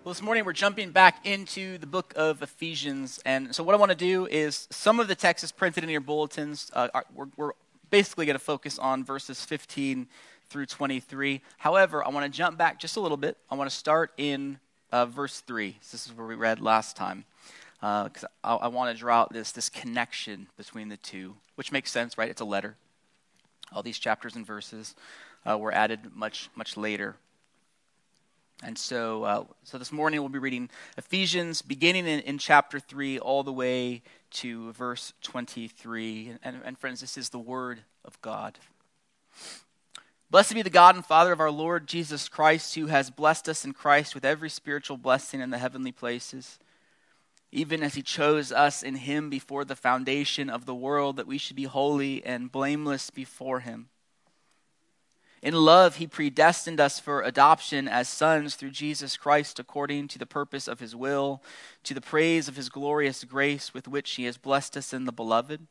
Well, this morning we're jumping back into the book of Ephesians. And so what I want to do is some of the text is printed in your bulletins. We're basically going to focus on verses 15 through 23. However, I want to jump back just a little bit. I want to start in verse 3. So this is where we read last time. Because I want to draw out this connection between the two, which makes sense, right? It's a letter. All these chapters and verses were added much later. And so this morning we'll be reading Ephesians, beginning in chapter 3, all the way to verse 23. And friends, this is the word of God. Blessed be the God and Father of our Lord Jesus Christ, who has blessed us in Christ with every spiritual blessing in the heavenly places, even as he chose us in him before the foundation of the world, that we should be holy and blameless before him. In love, he predestined us for adoption as sons through Jesus Christ, according to the purpose of his will, to the praise of his glorious grace with which he has blessed us in the Beloved.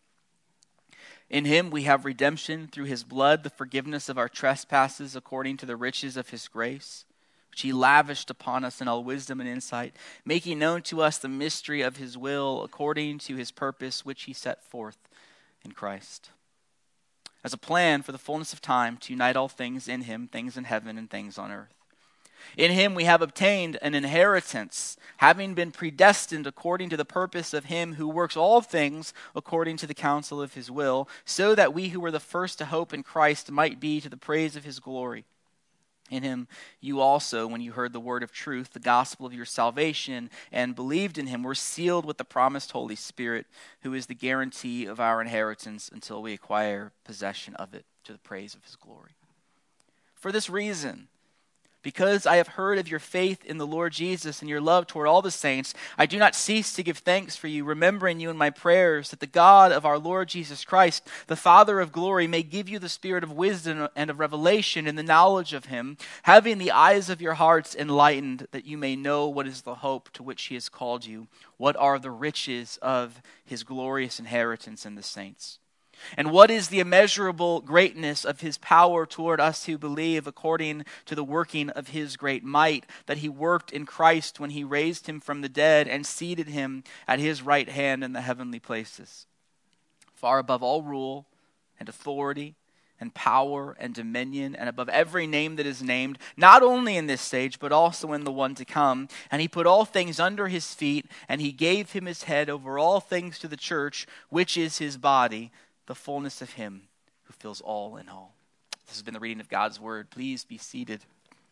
In him we have redemption through his blood, the forgiveness of our trespasses, according to the riches of his grace, which he lavished upon us in all wisdom and insight, making known to us the mystery of his will, according to his purpose, which he set forth in Christ, as a plan for the fullness of time to unite all things in him, things in heaven and things on earth. In him we have obtained an inheritance, having been predestined according to the purpose of him who works all things according to the counsel of his will, so that we who were the first to hope in Christ might be to the praise of his glory. In him you also, when you heard the word of truth, the gospel of your salvation, and believed in him, were sealed with the promised Holy Spirit, who is the guarantee of our inheritance until we acquire possession of it, to the praise of his glory. For this reason, because I have heard of your faith in the Lord Jesus and your love toward all the saints, I do not cease to give thanks for you, remembering you in my prayers, that the God of our Lord Jesus Christ, the Father of glory, may give you the spirit of wisdom and of revelation in the knowledge of him, having the eyes of your hearts enlightened, that you may know what is the hope to which he has called you, what are the riches of his glorious inheritance in the saints, and what is the immeasurable greatness of his power toward us who believe, according to the working of his great might, that he worked in Christ when he raised him from the dead and seated him at his right hand in the heavenly places, far above all rule and authority and power and dominion, and above every name that is named, not only in this age, but also in the one to come. And he put all things under his feet, and he gave him his head over all things to the church, which is his body, the fullness of him who fills all in all. This has been the reading of God's word. Please be seated.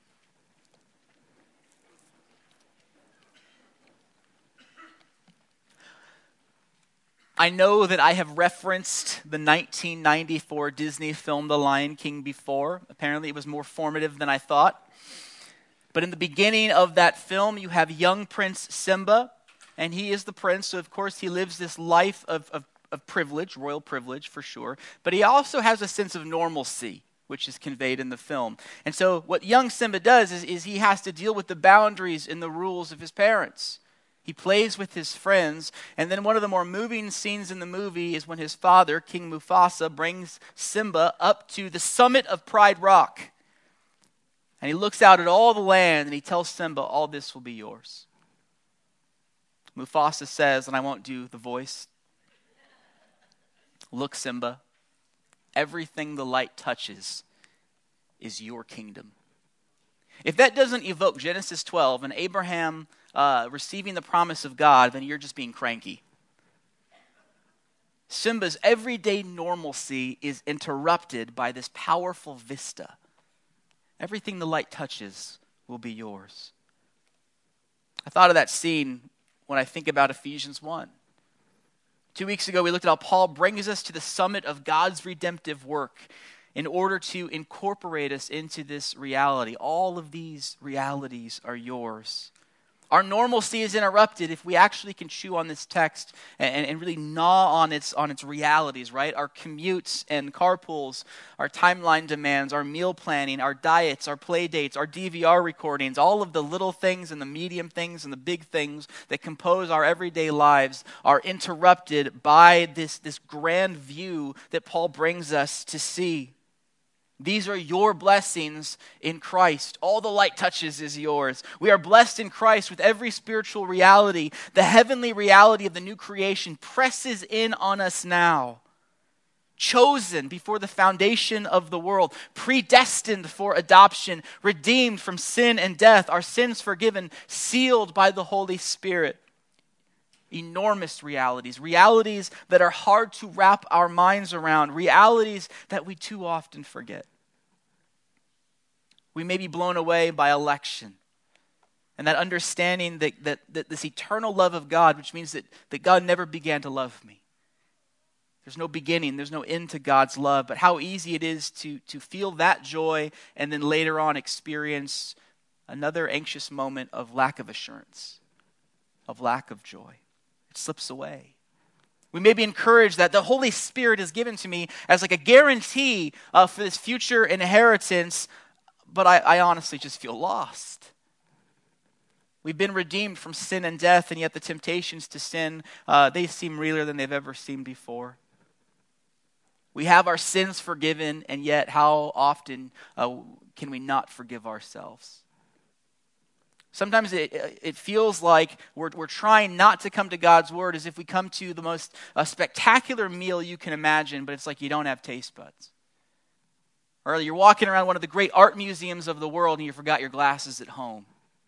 I know that I have referenced the 1994 Disney film The Lion King before. Apparently it was more formative than I thought. But in the beginning of that film, you have young Prince Simba, and he is the prince, so of course he lives this life of privilege, royal privilege for sure, but he also has a sense of normalcy, which is conveyed in the film. And so what young Simba does is he has to deal with the boundaries and the rules of his parents. He plays with his friends, and then one of the more moving scenes in the movie is when his father, King Mufasa, brings Simba up to the summit of Pride Rock. And he looks out at all the land, and he tells Simba, all this will be yours. Mufasa says, and I won't do the voice, look, Simba, everything the light touches is your kingdom. If that doesn't evoke Genesis 12 and Abraham receiving the promise of God, then you're just being cranky. Simba's everyday normalcy is interrupted by this powerful vista. Everything the light touches will be yours. I thought of that scene when I think about Ephesians 1. 2 weeks ago, we looked at how Paul brings us to the summit of God's redemptive work in order to incorporate us into this reality. All of these realities are yours. Our normalcy is interrupted if we actually can chew on this text and really gnaw on its realities, right? Our commutes and carpools, our timeline demands, our meal planning, our diets, our play dates, our DVR recordings, all of the little things and the medium things and the big things that compose our everyday lives are interrupted by this grand view that Paul brings us to see. These are your blessings in Christ. All the light touches is yours. We are blessed in Christ with every spiritual reality. The heavenly reality of the new creation presses in on us now. Chosen before the foundation of the world, predestined for adoption, redeemed from sin and death, our sins forgiven, sealed by the Holy Spirit. Enormous realities, realities that are hard to wrap our minds around, realities that we too often forget. We may be blown away by election and that understanding that this eternal love of God, which means that God never began to love me. There's no beginning, there's no end to God's love, but how easy it is to feel that joy and then later on experience another anxious moment of lack of assurance, of lack of joy. It slips away. We may be encouraged that the Holy Spirit is given to me as like a guarantee for this future inheritance, but I honestly just feel lost. We've been redeemed from sin and death, and yet the temptations to sin, they seem realer than they've ever seemed before. We have our sins forgiven, and yet how often can we not forgive ourselves? Sometimes it feels like we're trying not to come to God's word as if we come to the most spectacular meal you can imagine, but it's like you don't have taste buds. Or you're walking around one of the great art museums of the world and you forgot your glasses at home.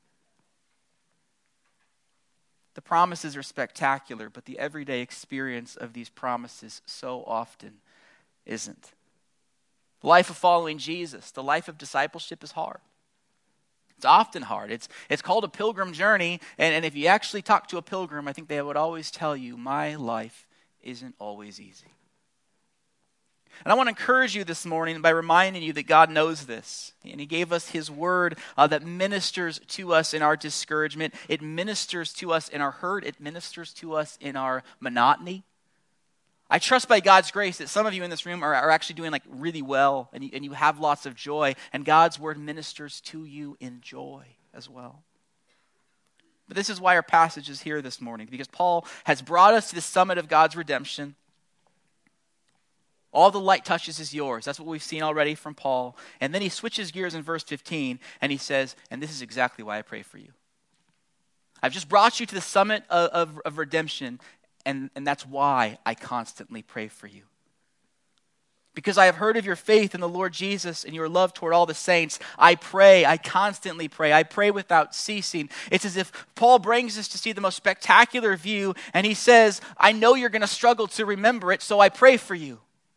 The promises are spectacular, but the everyday experience of these promises so often isn't. The life of following Jesus, the life of discipleship is hard. It's often hard. It's called a pilgrim journey, and if you actually talk to a pilgrim, I think they would always tell you, my life isn't always easy. And I want to encourage you this morning by reminding you that God knows this. And He gave us His word that ministers to us in our discouragement. It ministers to us in our hurt. It ministers to us in our monotony. I trust by God's grace that some of you in this room are actually doing like really well and you have lots of joy, and God's word ministers to you in joy as well. But this is why our passage is here this morning, because Paul has brought us to the summit of God's redemption. All the light touches is yours. That's what we've seen already from Paul. And then he switches gears in verse 15 and he says, and this is exactly why I pray for you. I've just brought you to the summit of redemption. And that's why I constantly pray for you. Because I have heard of your faith in the Lord Jesus and your love toward all the saints. I constantly pray. I pray without ceasing. It's as if Paul brings us to see the most spectacular view, and he says, I know you're going to struggle to remember it, so I pray for you.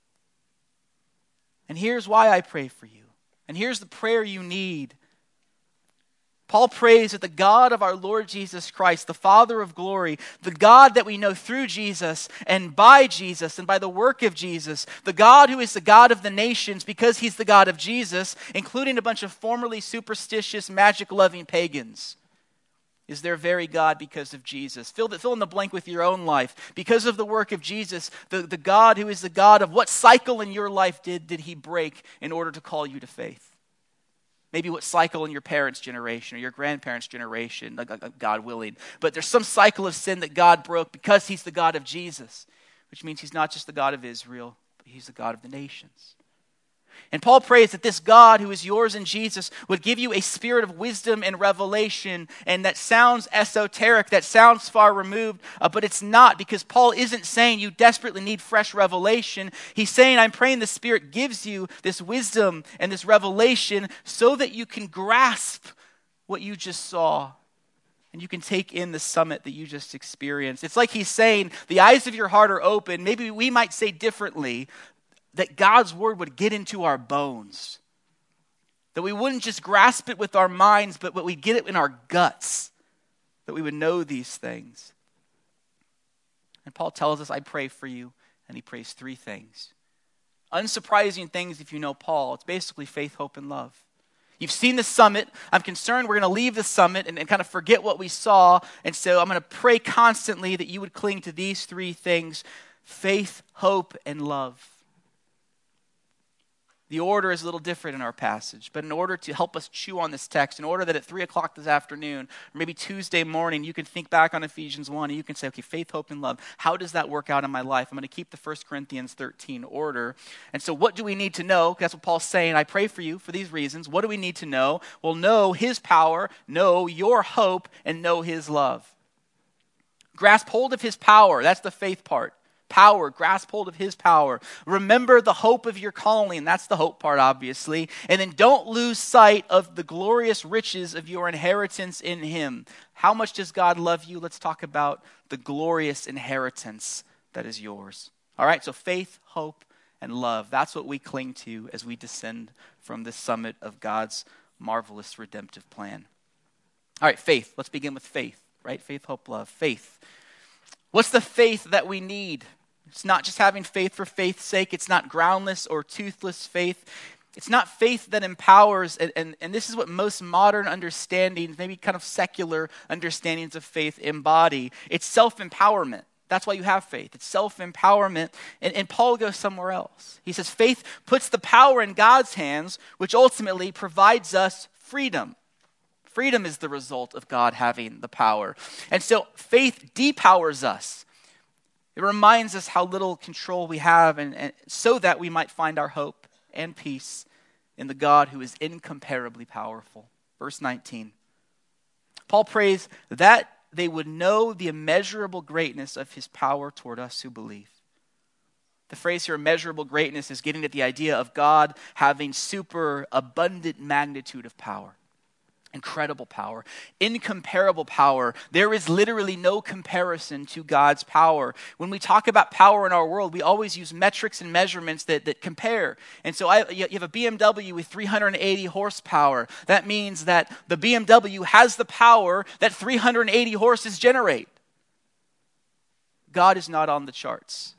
And here's why I pray for you. And here's the prayer you need. Paul prays that the God of our Lord Jesus Christ, the Father of glory, the God that we know through Jesus and by the work of Jesus, the God who is the God of the nations because He's the God of Jesus, including a bunch of formerly superstitious, magic-loving pagans, is their very God because of Jesus. Fill in the blank with your own life. Because of the work of Jesus, the God who is the God of what cycle in your life did He break in order to call you to faith? Maybe what cycle in your parents' generation or your grandparents' generation, God willing. But there's some cycle of sin that God broke because He's the God of Jesus, which means He's not just the God of Israel, but He's the God of the nations. And Paul prays that this God who is yours in Jesus would give you a spirit of wisdom and revelation. And that sounds esoteric, that sounds far removed, but it's not, because Paul isn't saying you desperately need fresh revelation. He's saying, I'm praying the Spirit gives you this wisdom and this revelation so that you can grasp what you just saw. And you can take in the summit that you just experienced. It's like he's saying, the eyes of your heart are open. Maybe we might say differently, that God's word would get into our bones. That we wouldn't just grasp it with our minds, but we'd get it in our guts. That we would know these things. And Paul tells us, I pray for you. And he prays 3 things. Unsurprising things if you know Paul. It's basically faith, hope, and love. You've seen the summit. I'm concerned we're going to leave the summit and kind of forget what we saw. And so I'm going to pray constantly that you would cling to these 3 things. Faith, hope, and love. The order is a little different in our passage, but in order to help us chew on this text, in order that at 3 o'clock this afternoon, or maybe Tuesday morning, you can think back on Ephesians 1 and you can say, okay, faith, hope, and love. How does that work out in my life? I'm going to keep the 1 Corinthians 13 order. And so what do we need to know? That's what Paul's saying. I pray for you for these reasons. What do we need to know? Well, know his power, know your hope, and know his love. Grasp hold of his power. That's the faith part. Power, grasp hold of his power. Remember the hope of your calling. That's the hope part, obviously. And then don't lose sight of the glorious riches of your inheritance in him. How much does God love you? Let's talk about the glorious inheritance that is yours. All right, so faith, hope, and love. That's what we cling to as we descend from the summit of God's marvelous redemptive plan. All right, faith. Let's begin with faith, right? Faith, hope, love. Faith. What's the faith that we need? It's not just having faith for faith's sake. It's not groundless or toothless faith. It's not faith that empowers, and this is what most modern understandings, maybe kind of secular understandings of faith embody. It's self-empowerment. That's why you have faith. It's self-empowerment. And Paul goes somewhere else. He says faith puts the power in God's hands, which ultimately provides us freedom. Freedom is the result of God having the power. And so faith depowers us. It reminds us how little control we have, and so that we might find our hope and peace in the God who is incomparably powerful. Verse 19. Paul prays that they would know the immeasurable greatness of his power toward us who believe. The phrase here, immeasurable greatness, is getting at the idea of God having super abundant magnitude of power. Incredible power, incomparable power. There is literally no comparison to God's power. When we talk about power in our world, we always use metrics and measurements that compare. And so you have a BMW with 380 horsepower. That means that the BMW has the power that 380 horses generate. God is not on the charts.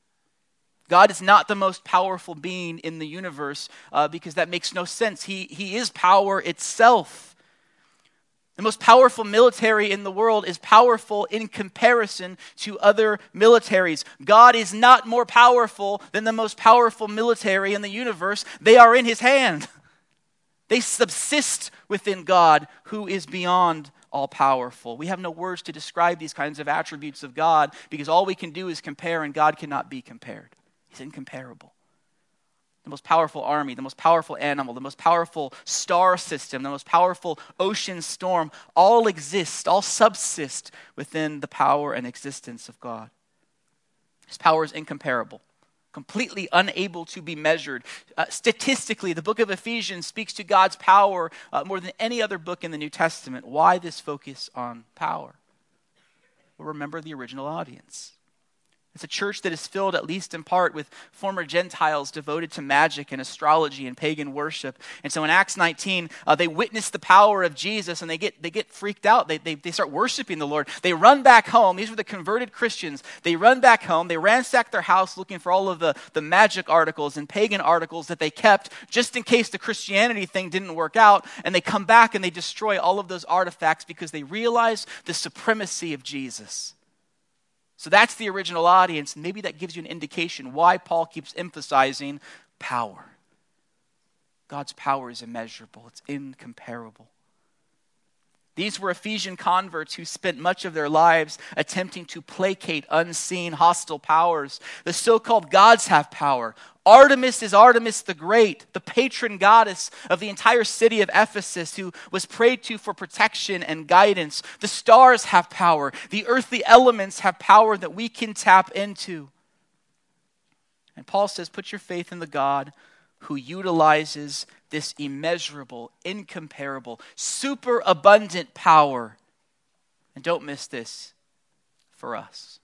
God is not the most powerful being in the universe because that makes no sense. He is power itself. The most powerful military in the world is powerful in comparison to other militaries. God is not more powerful than the most powerful military in the universe. They are in his hand. They subsist within God, who is beyond all powerful. We have no words to describe these kinds of attributes of God because all we can do is compare, and God cannot be compared. He's incomparable. The most powerful army, the most powerful animal, the most powerful star system, the most powerful ocean storm, all exist, all subsist within the power and existence of God. His power is incomparable, completely unable to be measured. Statistically, the book of Ephesians speaks to God's power more than any other book in the New Testament. Why this focus on power? Well, remember the original audience. It's a church that is filled, at least in part, with former Gentiles devoted to magic and astrology and pagan worship. And so in Acts 19, they witness the power of Jesus, and they get freaked out. They start worshiping the Lord. They run back home. These were the converted Christians. They run back home. They ransack their house looking for all of the magic articles and pagan articles that they kept just in case the Christianity thing didn't work out. And they come back and they destroy all of those artifacts because they realize the supremacy of Jesus. So that's the original audience, and maybe that gives you an indication why Paul keeps emphasizing power. God's power is immeasurable. It's incomparable. These were Ephesian converts who spent much of their lives attempting to placate unseen hostile powers. The so-called gods have power. Artemis is Artemis the Great, the patron goddess of the entire city of Ephesus, who was prayed to for protection and guidance. The stars have power. The earthly elements have power that we can tap into. And Paul says, put your faith in the God who utilizes this immeasurable, incomparable, super abundant power. And don't miss this, for us.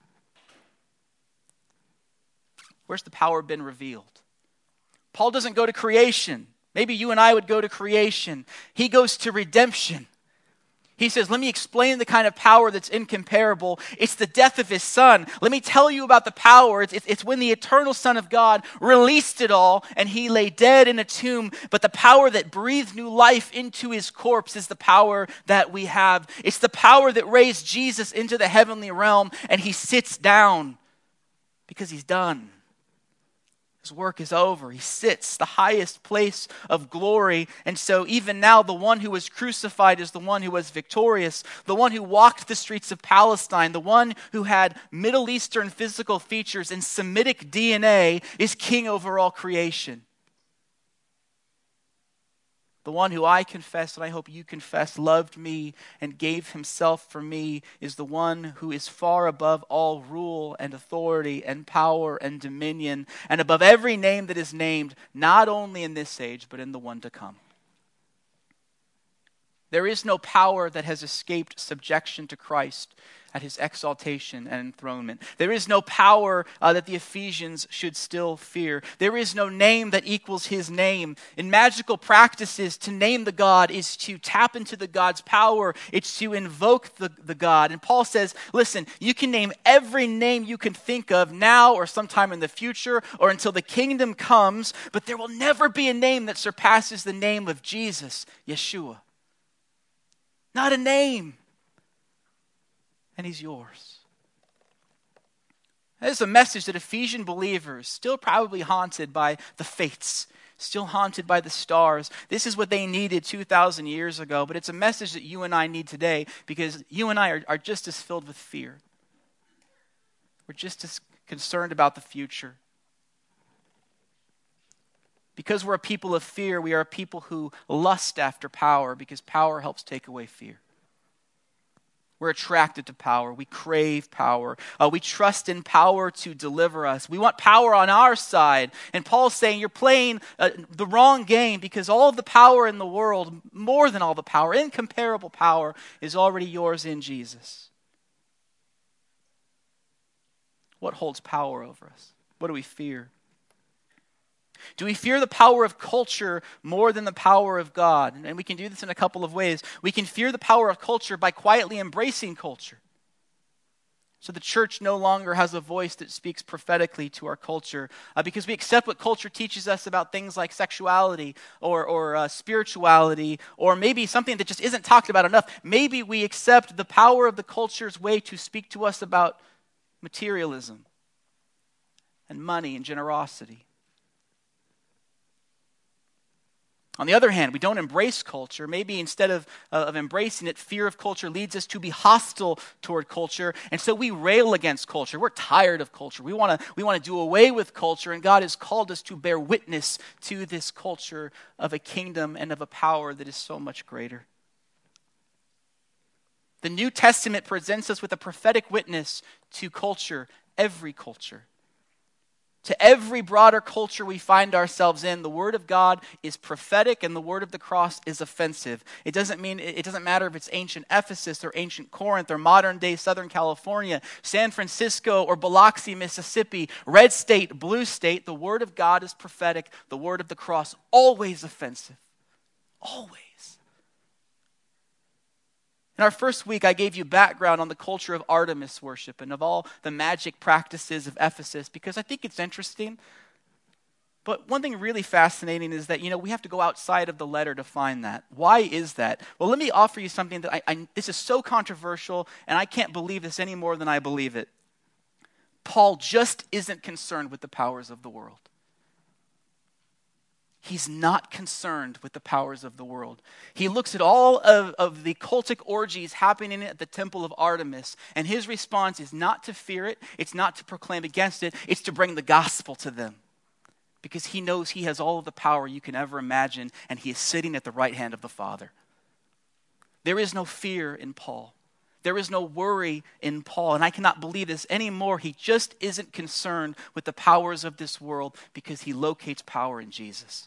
Where's the power been revealed? Paul doesn't go to creation. Maybe you and I would go to creation. He goes to redemption. He says, let me explain the kind of power that's incomparable. It's the death of his son. Let me tell you about the power. It's when the eternal Son of God released it all and he lay dead in a tomb. But the power that breathed new life into his corpse is the power that we have. It's the power that raised Jesus into the heavenly realm and he sits down because he's done. His work is over. He sits the highest place of glory. And so even now, the one who was crucified is the one who was victorious, the one who walked the streets of Palestine, the one who had Middle Eastern physical features and Semitic DNA is king over all creation. The one who I confess, and I hope you confess, loved me and gave himself for me is the one who is far above all rule and authority and power and dominion and above every name that is named, not only in this age, but in the one to come. There is no power that has escaped subjection to Christ at his exaltation and enthronement. There is no power that the Ephesians should still fear. There is no name that equals his name. In magical practices, to name the God is to tap into the God's power. It's to invoke the God. And Paul says, listen, you can name every name you can think of now or sometime in the future or until the kingdom comes, but there will never be a name that surpasses the name of Jesus, Yeshua. Not a name. And he's yours. That is a message that Ephesian believers, still probably haunted by the fates, still haunted by the stars. This is what they needed 2,000 years ago, but it's a message that you and I need today because you and I are just as filled with fear. We're just as concerned about the future. Because we're a people of fear, we are a people who lust after power because power helps take away fear. We're attracted to power. We crave power. We trust in power to deliver us. We want power on our side. And Paul's saying you're playing the wrong game because all of the power in the world, more than all the power, incomparable power, is already yours in Jesus. What holds power over us? What do we fear? Do we fear the power of culture more than the power of God? And we can do this in a couple of ways. We can fear the power of culture by quietly embracing culture. So the church no longer has a voice that speaks prophetically to our culture because we accept what culture teaches us about things like sexuality or spirituality or maybe something that just isn't talked about enough. Maybe we accept the power of the culture's way to speak to us about materialism and money and generosity. On the other hand, we don't embrace culture. Maybe instead of embracing it, fear of culture leads us to be hostile toward culture. And so we rail against culture. We're tired of culture. We want to do away with culture. And God has called us to bear witness to this culture of a kingdom and of a power that is so much greater. The New Testament presents us with a prophetic witness to culture, every culture. To every broader culture we find ourselves in, the word of God is prophetic and the word of the cross is offensive. It doesn't matter if it's ancient Ephesus or ancient Corinth or modern day Southern California, San Francisco or Biloxi, Mississippi, red state, blue state, the word of God is prophetic, the word of the cross always offensive. Always. In our first week, I gave you background on the culture of Artemis worship and of all the magic practices of Ephesus because I think it's interesting. But one thing really fascinating is that, we have to go outside of the letter to find that. Why is that? Well, let me offer you something that this is so controversial and I can't believe this any more than I believe it. Paul just isn't concerned with the powers of the world. He's not concerned with the powers of the world. He looks at all of the cultic orgies happening at the temple of Artemis, and his response is not to fear it, it's not to proclaim against it, it's to bring the gospel to them. Because he knows he has all of the power you can ever imagine, and he is sitting at the right hand of the Father. There is no fear in Paul. There is no worry in Paul, and I cannot believe this anymore. He just isn't concerned with the powers of this world because he locates power in Jesus.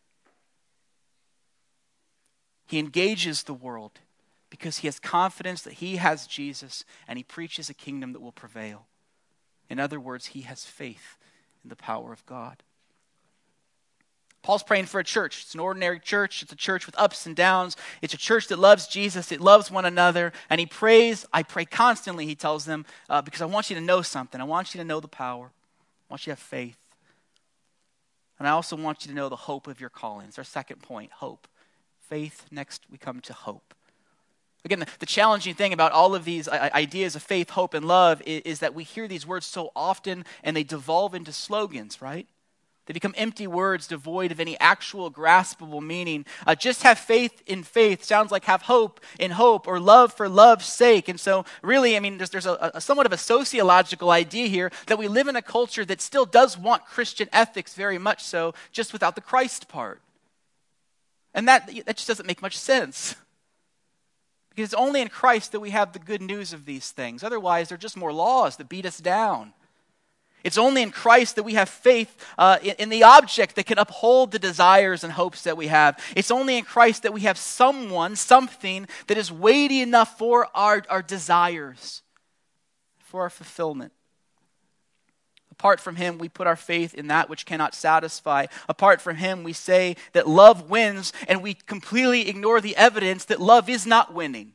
He engages the world because he has confidence that he has Jesus and he preaches a kingdom that will prevail. In other words, he has faith in the power of God. Paul's praying for a church. It's an ordinary church. It's a church with ups and downs. It's a church that loves Jesus. It loves one another. And he prays, I pray constantly, he tells them, because I want you to know something. I want you to know the power. I want you to have faith. And I also want you to know the hope of your calling. It's our second point, hope. Faith, next we come to hope. Again, the challenging thing about all of these ideas of faith, hope, and love is that we hear these words so often and they devolve into slogans, right? They become empty words devoid of any actual graspable meaning. Just have faith in faith sounds like have hope in hope, or love for love's sake. And so really, there's a somewhat of a sociological idea here that we live in a culture that still does want Christian ethics very much so, just without the Christ part. And that just doesn't make much sense. Because it's only in Christ that we have the good news of these things. Otherwise, they're just more laws that beat us down. It's only in Christ that we have faith in the object that can uphold the desires and hopes that we have. It's only in Christ that we have something that is weighty enough for our desires, for our fulfillment. Apart from him, we put our faith in that which cannot satisfy. Apart from him, we say that love wins, and we completely ignore the evidence that love is not winning.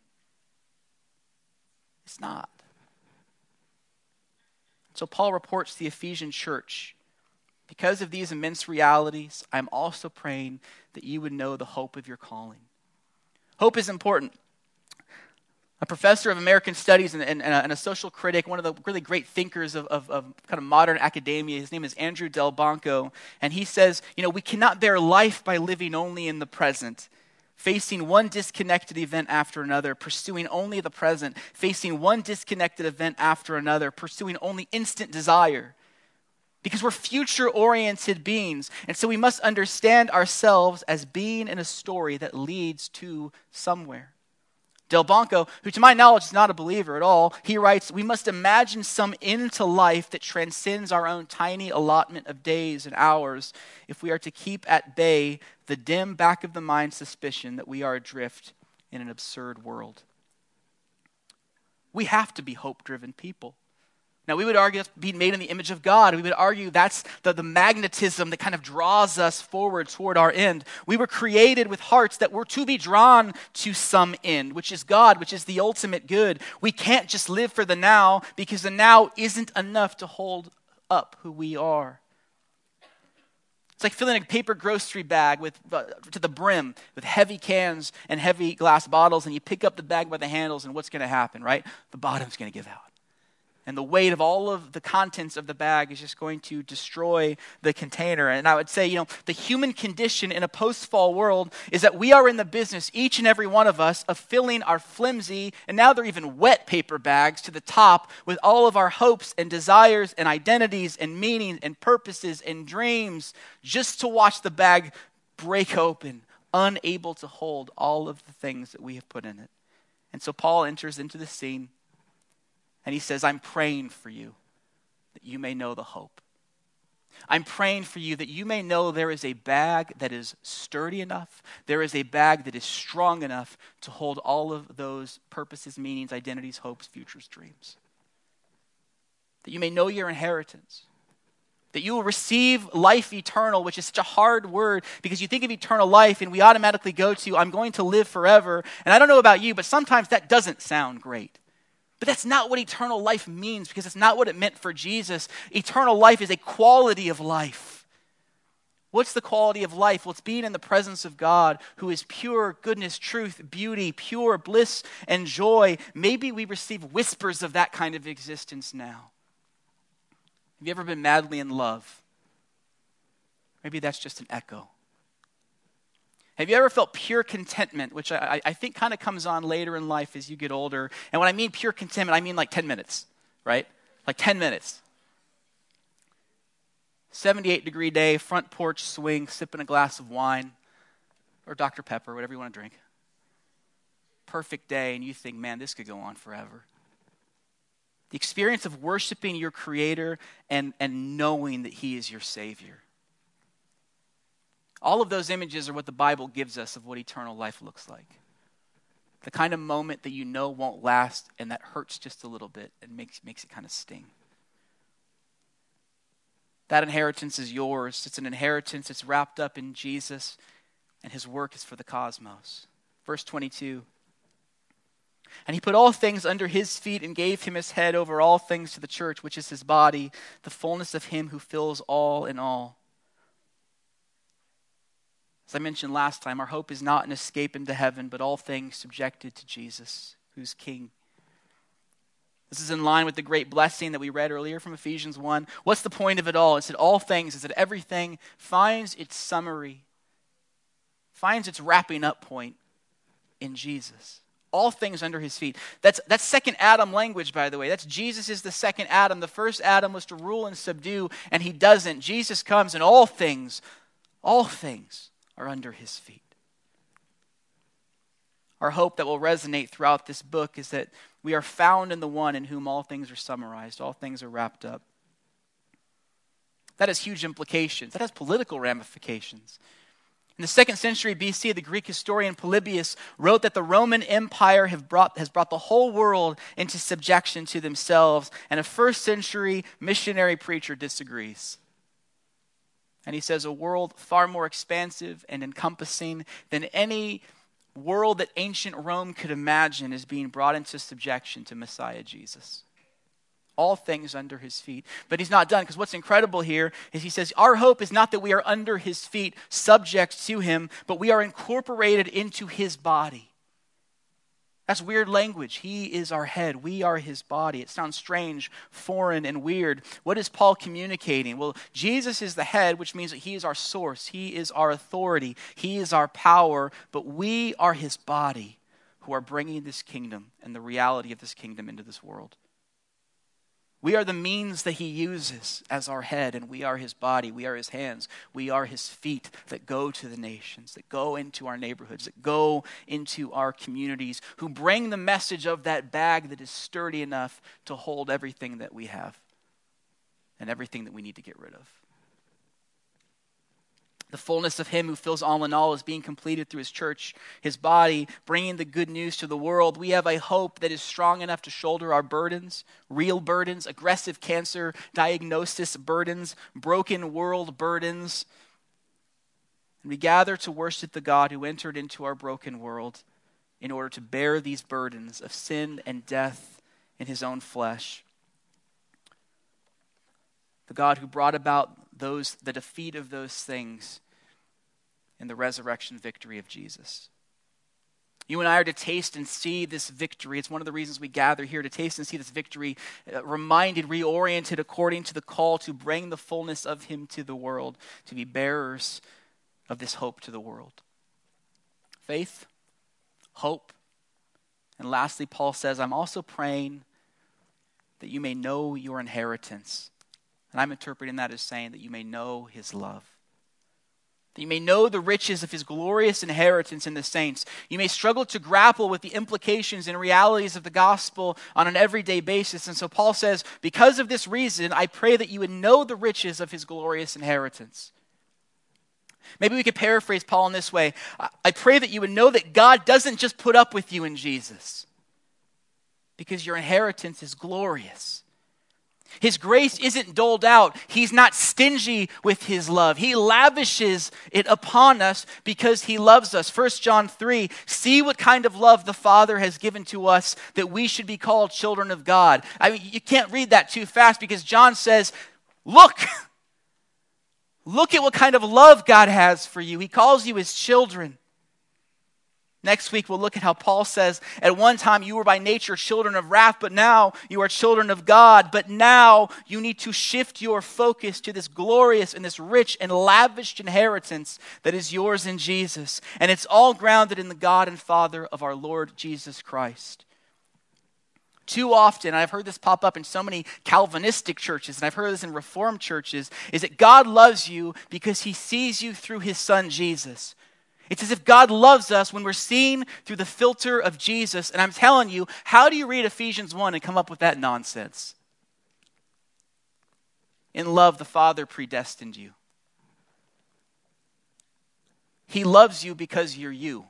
It's not. So Paul reports to the Ephesian church, because of these immense realities, I'm also praying that you would know the hope of your calling. Hope is important. A professor of American studies and a social critic, one of the really great thinkers of kind of modern academia, his name is Andrew Delbanco, and he says, we cannot bear life by living only in the present, facing one disconnected event after another, pursuing only the present, facing one disconnected event after another, pursuing only instant desire. Because we're future-oriented beings, and so we must understand ourselves as being in a story that leads to somewhere. Delbanco, who to my knowledge is not a believer at all, he writes, we must imagine some end to life that transcends our own tiny allotment of days and hours if we are to keep at bay the dim back of the mind suspicion that we are adrift in an absurd world. We have to be hope-driven people. Now, we would argue that's being made in the image of God. We would argue that's the magnetism that kind of draws us forward toward our end. We were created with hearts that were to be drawn to some end, which is God, which is the ultimate good. We can't just live for the now, because the now isn't enough to hold up who we are. It's like filling a paper grocery bag to the brim with heavy cans and heavy glass bottles, and you pick up the bag by the handles, and what's going to happen, right? The bottom's going to give out. And the weight of all of the contents of the bag is just going to destroy the container. And I would say, the human condition in a post-fall world is that we are in the business, each and every one of us, of filling our flimsy, and now they're even wet paper bags to the top with all of our hopes and desires and identities and meanings and purposes and dreams, just to watch the bag break open, unable to hold all of the things that we have put in it. And so Paul enters into the scene, and he says, I'm praying for you that you may know the hope. I'm praying for you that you may know there is a bag that is sturdy enough. There is a bag that is strong enough to hold all of those purposes, meanings, identities, hopes, futures, dreams. That you may know your inheritance. That you will receive life eternal, which is such a hard word because you think of eternal life and we automatically go to, I'm going to live forever. And I don't know about you, but sometimes that doesn't sound great. But that's not what eternal life means, because it's not what it meant for Jesus. Eternal life is a quality of life. What's the quality of life? Well, it's being in the presence of God, who is pure goodness, truth, beauty, pure bliss, and joy. Maybe we receive whispers of that kind of existence now. Have you ever been madly in love? Maybe that's just an echo. Have you ever felt pure contentment, which I think kind of comes on later in life as you get older? And when I mean pure contentment, I mean like 10 minutes, right? Like 10 minutes. 78-degree day, front porch swing, sipping a glass of wine, or Dr. Pepper, whatever you want to drink. Perfect day, and you think, man, this could go on forever. The experience of worshiping your Creator and knowing that He is your Savior. All of those images are what the Bible gives us of what eternal life looks like. The kind of moment that you know won't last and that hurts just a little bit and makes it kind of sting. That inheritance is yours. It's an inheritance that's wrapped up in Jesus, and His work is for the cosmos. Verse 22. And He put all things under His feet and gave Him His head over all things to the church, which is His body, the fullness of Him who fills all in all. As I mentioned last time, our hope is not an escape into heaven, but all things subjected to Jesus, who's King. This is in line with the great blessing that we read earlier from Ephesians 1. What's the point of it all? It's that all things, it's that everything finds its summary, finds its wrapping up point in Jesus. All things under his feet. That's second Adam language, by the way. That's Jesus is the second Adam. The first Adam was to rule and subdue, and he doesn't. Jesus comes, and all things are under his feet. Our hope that will resonate throughout this book is that we are found in the one in whom all things are summarized, all things are wrapped up. That has huge implications. That has political ramifications. In the 2nd century BC, the Greek historian Polybius wrote that the Roman Empire has brought the whole world into subjection to themselves, and a 1st century missionary preacher disagrees. And he says a world far more expansive and encompassing than any world that ancient Rome could imagine is being brought into subjection to Messiah Jesus. All things under his feet. But he's not done, because what's incredible here is he says, our hope is not that we are under his feet, subject to him, but we are incorporated into his body. That's weird language. He is our head. We are his body. It sounds strange, foreign, and weird. What is Paul communicating? Well, Jesus is the head, which means that he is our source. He is our authority. He is our power. But we are his body who are bringing this kingdom and the reality of this kingdom into this world. We are the means that he uses as our head, and we are his body. We are his hands. We are his feet that go to the nations, that go into our neighborhoods, that go into our communities, who bring the message of that bag that is sturdy enough to hold everything that we have and everything that we need to get rid of. The fullness of him who fills all in all is being completed through his church, his body, bringing the good news to the world. We have a hope that is strong enough to shoulder our burdens, real burdens, aggressive cancer diagnosis burdens, broken world burdens. And we gather to worship the God who entered into our broken world in order to bear these burdens of sin and death in his own flesh. The God who brought about the defeat of those things in the resurrection victory of Jesus. You and I are to taste and see this victory. It's one of the reasons we gather here, to taste and see this victory, reminded, reoriented according to the call to bring the fullness of him to the world, to be bearers of this hope to the world. Faith, hope, and lastly, Paul says, I'm also praying that you may know your inheritance. And I'm interpreting that as saying that you may know his love. That you may know the riches of his glorious inheritance in the saints. You may struggle to grapple with the implications and realities of the gospel on an everyday basis. And so Paul says, because of this reason, I pray that you would know the riches of his glorious inheritance. Maybe we could paraphrase Paul in this way. I pray that you would know that God doesn't just put up with you in Jesus, because your inheritance is glorious. His grace isn't doled out. He's not stingy with his love. He lavishes it upon us because he loves us. 1 John 3, see what kind of love the Father has given to us that we should be called children of God. I mean, you can't read that too fast because John says, look at what kind of love God has for you. He calls you his children. Next week, we'll look at how Paul says, at one time you were by nature children of wrath, but now you are children of God. But now you need to shift your focus to this glorious and this rich and lavished inheritance that is yours in Jesus. And it's all grounded in the God and Father of our Lord Jesus Christ. Too often, I've heard this pop up in so many Calvinistic churches, and I've heard this in Reformed churches, is that God loves you because he sees you through his son Jesus. It's as if God loves us when we're seen through the filter of Jesus. And I'm telling you, how do you read Ephesians 1 and come up with that nonsense? In love, the Father predestined you. He loves you because you're you.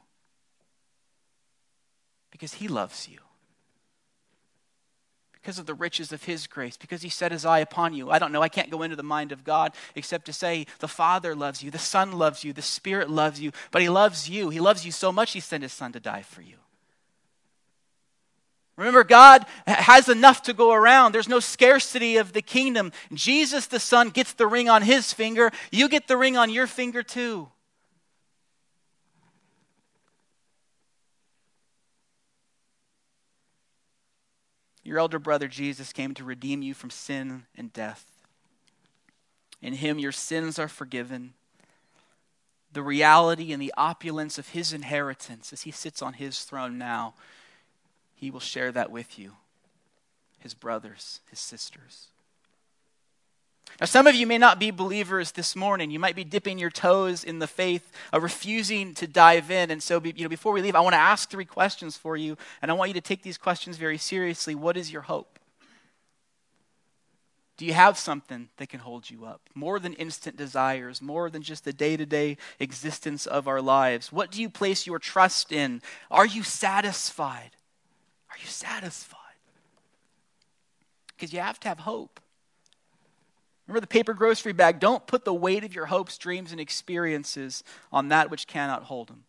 Because he loves you. Because of the riches of his grace, because he set his eye upon you. I don't know, I can't go into the mind of God except to say the Father loves you, the Son loves you, the Spirit loves you, but he loves you. He loves you so much he sent his son to die for you. Remember, God has enough to go around. There's no scarcity of the kingdom. Jesus the Son gets the ring on his finger. You get the ring on your finger too. Your elder brother Jesus came to redeem you from sin and death. In him your sins are forgiven. The reality and the opulence of his inheritance as he sits on his throne now, he will share that with you, his brothers, his sisters. Now, some of you may not be believers this morning. You might be dipping your toes in the faith, refusing to dive in. And so, before we leave, I want to ask 3 questions for you, and I want you to take these questions very seriously. What is your hope? Do you have something that can hold you up? More than instant desires, more than just the day-to-day existence of our lives. What do you place your trust in? Are you satisfied? Are you satisfied? Because you have to have hope. Remember the paper grocery bag. Don't put the weight of your hopes, dreams, and experiences on that which cannot hold them.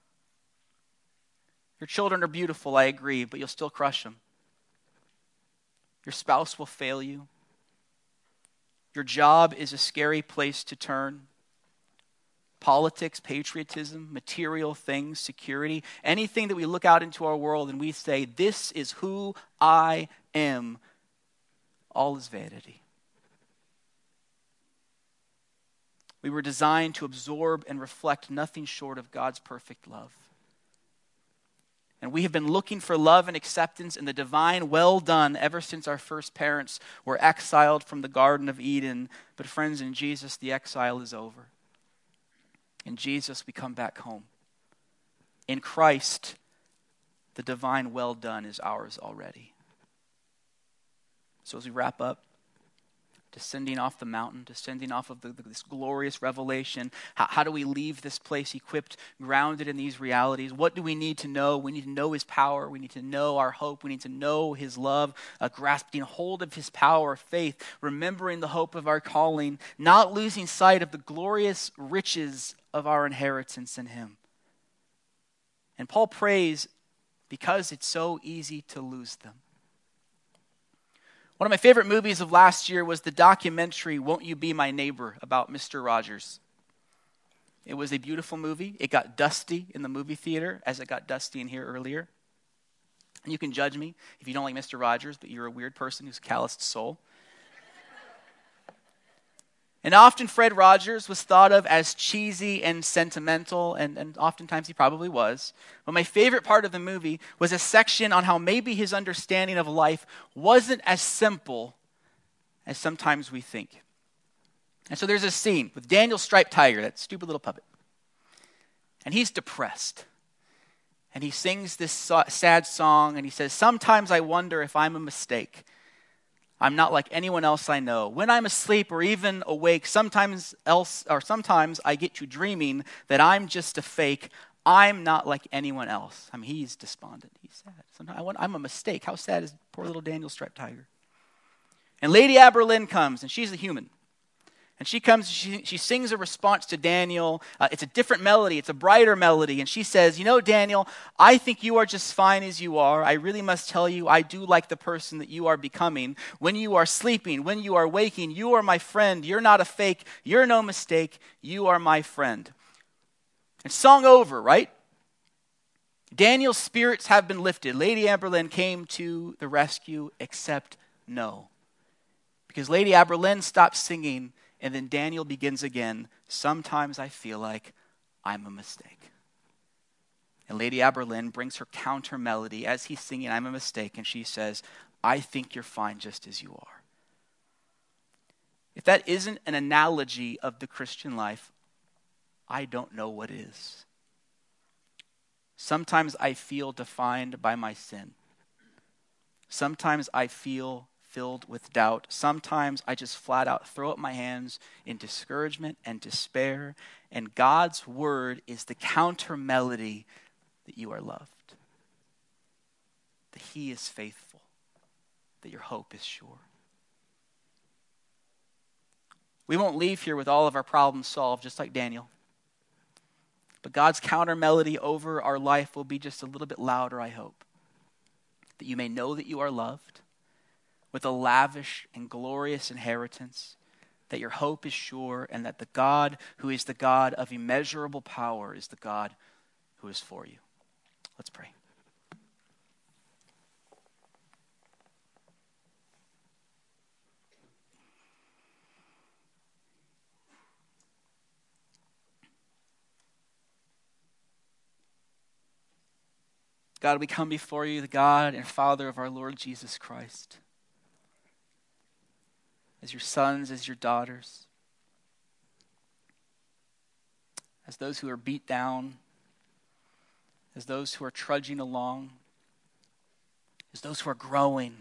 Your children are beautiful, I agree, but you'll still crush them. Your spouse will fail you. Your job is a scary place to turn. Politics, patriotism, material things, security, anything that we look out into our world and we say, this is who I am, all is vanity. We were designed to absorb and reflect nothing short of God's perfect love. And we have been looking for love and acceptance in the divine well done ever since our first parents were exiled from the Garden of Eden. But friends, in Jesus, the exile is over. In Jesus, we come back home. In Christ, the divine well done is ours already. So as we wrap up, descending off the mountain, descending off of this glorious revelation. How do we leave this place equipped, grounded in these realities? What do we need to know? We need to know his power. We need to know our hope. We need to know his love, grasping hold of his power, faith, remembering the hope of our calling, not losing sight of the glorious riches of our inheritance in him. And Paul prays because it's so easy to lose them. One of my favorite movies of last year was the documentary, Won't You Be My Neighbor, about Mr. Rogers. It was a beautiful movie. It got dusty in the movie theater, as it got dusty in here earlier. And you can judge me if you don't like Mr. Rogers, but you're a weird person who's a calloused soul. And often Fred Rogers was thought of as cheesy and sentimental, and oftentimes he probably was. But my favorite part of the movie was a section on how maybe his understanding of life wasn't as simple as sometimes we think. And so there's a scene with Daniel Striped Tiger, that stupid little puppet. And he's depressed. And he sings this sad song, and he says, "Sometimes I wonder if I'm a mistake. I'm not like anyone else I know. When I'm asleep or even awake, sometimes I get to dreaming that I'm just a fake. I'm not like anyone else." I mean, he's despondent. He's sad. Sometimes I'm a mistake. How sad is poor little Daniel Striped Tiger? And Lady Aberlin comes, and she's a human. And she comes, she sings a response to Daniel. It's a different melody. It's a brighter melody. And she says, "You know, Daniel, I think you are just fine as you are. I really must tell you, I do like the person that you are becoming. When you are sleeping, when you are waking, you are my friend. You're not a fake. You're no mistake. You are my friend." And song over, right? Daniel's spirits have been lifted. Lady Aberlin came to the rescue, except no. Because Lady Aberlin stopped singing, and then Daniel begins again. "Sometimes I feel like I'm a mistake." And Lady Aberlin brings her counter melody as he's singing "I'm a mistake," and she says, "I think you're fine just as you are." If that isn't an analogy of the Christian life, I don't know what is. Sometimes I feel defined by my sin. Sometimes I feel filled with doubt. Sometimes I just flat out throw up my hands in discouragement and despair. And God's word is the counter melody that you are loved, that he is faithful, that your hope is sure. We won't leave here with all of our problems solved, just like Daniel. But God's counter melody over our life will be just a little bit louder, I hope. That you may know that you are loved with a lavish and glorious inheritance, that your hope is sure, and that the God who is the God of immeasurable power is the God who is for you. Let's pray. God, we come before you, the God and Father of our Lord Jesus Christ, as your sons, as your daughters, as those who are beat down, as those who are trudging along, as those who are growing,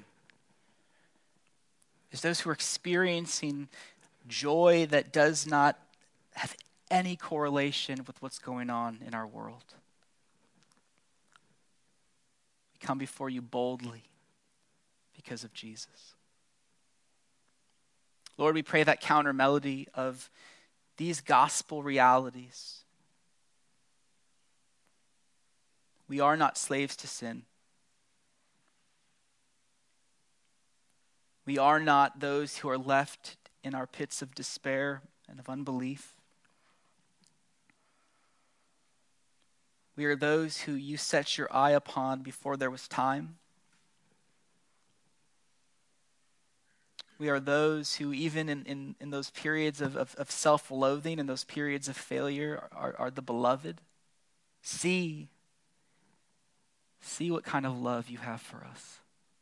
as those who are experiencing joy that does not have any correlation with what's going on in our world. We come before you boldly because of Jesus. Lord, we pray that counter melody of these gospel realities. We are not slaves to sin. We are not those who are left in our pits of despair and of unbelief. We are those who you set your eye upon before there was time. We are those who, even in those periods of self-loathing and those periods of failure, are the beloved. See what kind of love you have for us.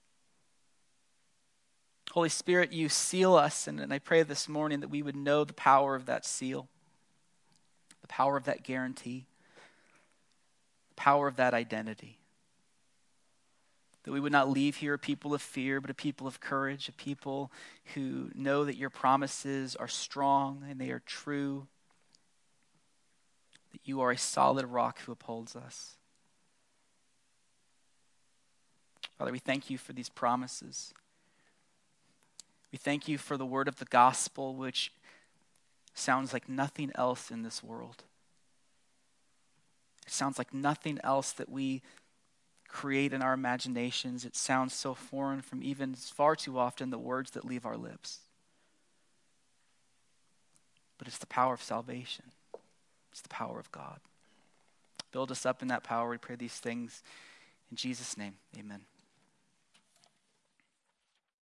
Holy Spirit, you seal us, and I pray this morning that we would know the power of that seal, the power of that guarantee, the power of that identity. That we would not leave here a people of fear, but a people of courage, a people who know that your promises are strong and they are true, that you are a solid rock who upholds us. Father, we thank you for these promises. We thank you for the word of the gospel, which sounds like nothing else in this world. It sounds like nothing else that we create in our imaginations. It sounds so foreign from even far too often the words that leave our lips. But it's the power of salvation. It's the power of God. Build us up in that power. We pray these things in Jesus' name. Amen.